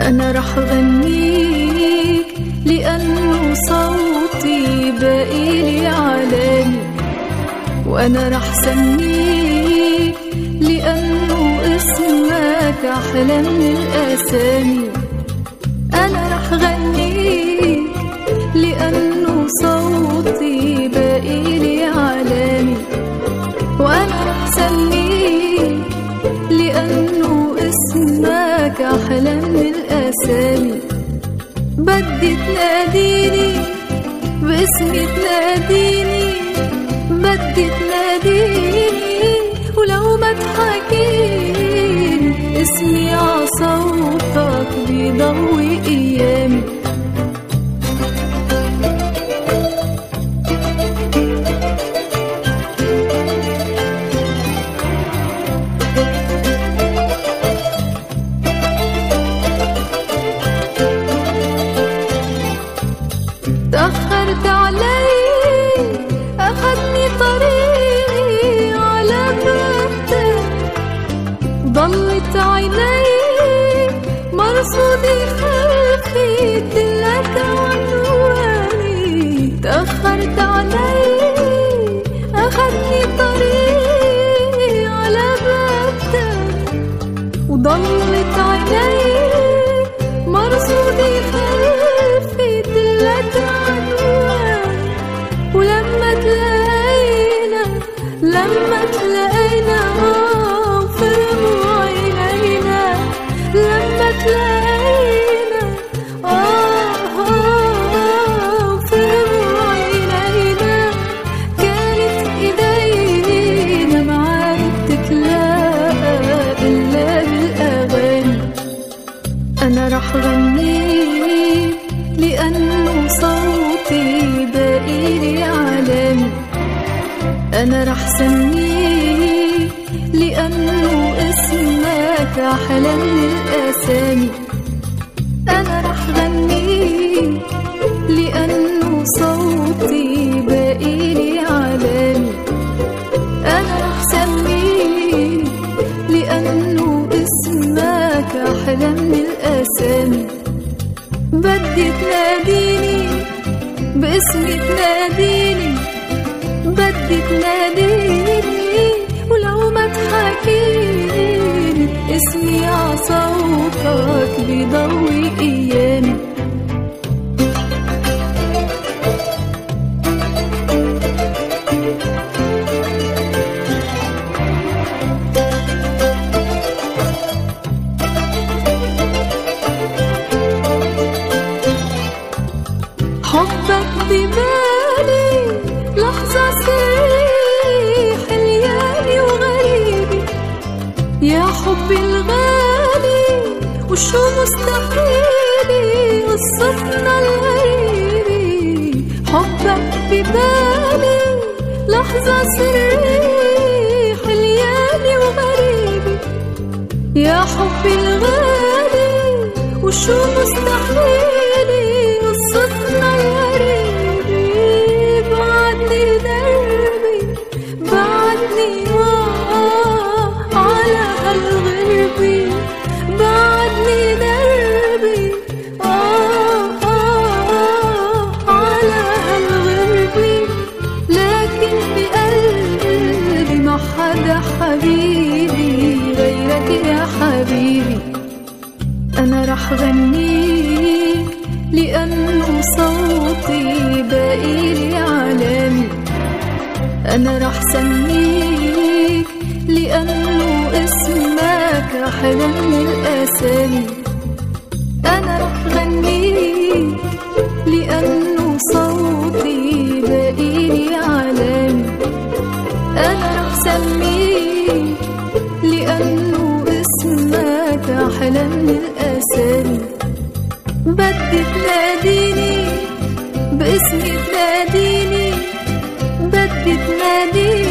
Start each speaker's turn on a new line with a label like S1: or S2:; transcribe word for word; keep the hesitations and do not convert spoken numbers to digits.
S1: أنا رح غنيك لأنه صوتي باقيلي علامي، وأنا رح سميك لأنه اسمك أحلى من الأسامي. أنا رح غنيك لأنه صوتي باقيلي علامي، وأنا رح سميك لأنه اسمك أحلى من الأسامي. بدي تناديني باسمي، تناديني بدي تناديني، ولو ما تحكيني اسمي عصوتك بيضوي أيامي. تأخرت علي أخدني طريقي على بابتك، ضلت عيني مرصودي خلفي دلك عنواني. تأخرت علي أخدني طريقي على بابتك، وضلت عيني مرصودي خلفي دلك عنواني. ولما تلاقينا لما تلاقينا وفرقوا عينينا، لما تلاقينا آه آه وفرقوا عينينا، كانت إيدينا معاك تتلاقى إلا بالأغاني. أنا رح غنيك لأنه صوتي باقيلي علامي، أنا رح سميك لأنه اسمك أحلى من الأسامي. أنا رح غنيك لأنه صوتي باقيلي علامي، أنا رح سميك لأنه اسمك أحلى من الأسامي. بدي تناديني باسمي، تناديني بدي تناديني، ولو ما تحكيني اسمي عصوتك بيضوي أيامي. حبك ببالي لحظة سري حلياني وغريبي، يا حبي الغالي وشو مستحيلي قصتنا الغريبي. حبك ببالي لحظة سري حلياني وغريبي، يا حبي الغالي وشو مستحيلي قصتنا الغريبي. بعدني دربي بعدني آه على هالغربي، بعدني دربي آه آه على هالغربي. لكن بقلبي ما حدا حبيبي غيرك يا حبيبي. أنا رح غنيك لأنه صوتي باقيلي علامي، أنا رح سميك لأنه اسمك أحلى من الأسامي. أنا رح غنيك لأنه صوتي باقيلي علامي، أنا رح سميك لأنه اسمك أحلى من الأسامي. بدي تناديني باسمي، تناديني بدي تناديني،